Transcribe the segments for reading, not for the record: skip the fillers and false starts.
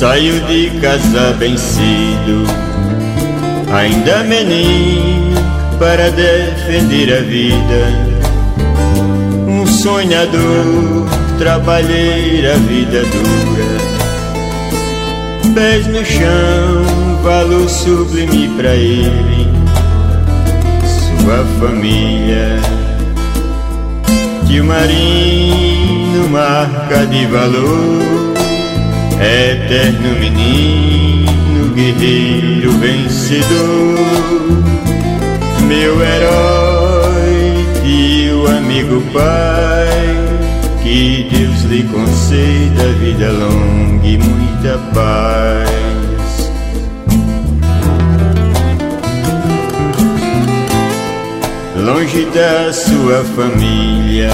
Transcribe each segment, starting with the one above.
Saio de casa bem cedo, ainda menino, para defender a vida. Um sonhador, trabalhei a vida dura. Pés no chão, valor sublime pra ele, sua família. Tio Marinho, marca de valor, eterno menino, guerreiro vencedor. Meu herói, tio, amigo, pai, que Deus lhe conceda vida longa e muita paz. Longe da sua família,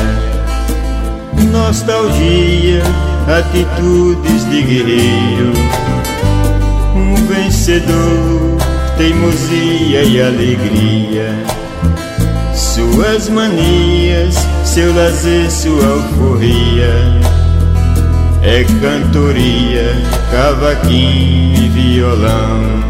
nostalgia, atitudes de guerreiro, um vencedor, teimosia e alegria, suas manias, seu lazer, sua alforria, é cantoria, cavaquinho e violão.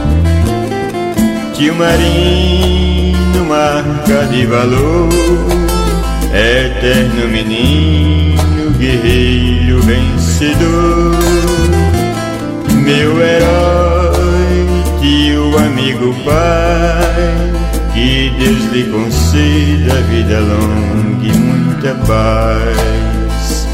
Tio Marinho, marca de valor, eterno menino, guerreiro vencedor. Meu herói, tio, amigo, pai, que Deus lhe conceda vida longa e muita paz.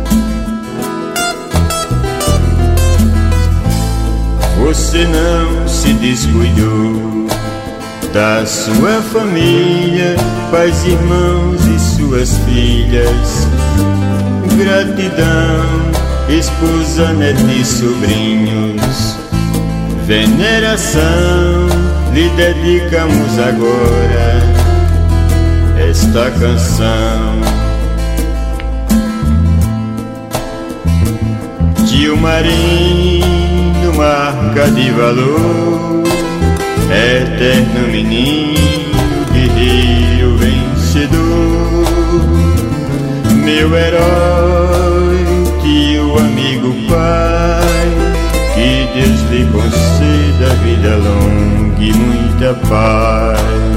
Você não se descuidou da sua família, pais, irmãos e suas filhas. Gratidão, esposa, neto e sobrinhos. Veneração, lhe dedicamos agora esta canção. Tio Marinho, marca de valor, eterno menino, guerreiro vencedor. Meu herói, tio, amigo, pai, que Deus lhe conceda vida longa e muita paz.